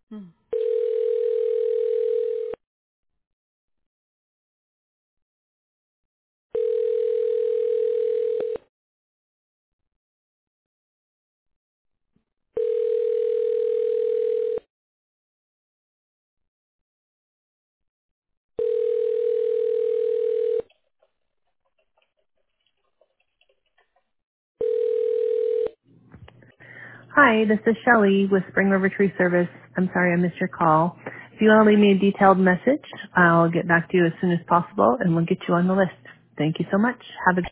Hmm. Hi, this is Shelley with Spring River Tree Service. I'm sorry I missed your call. If you want to leave me a detailed message, I'll get back to you as soon as possible and we'll get you on the list. Thank you so much. Have a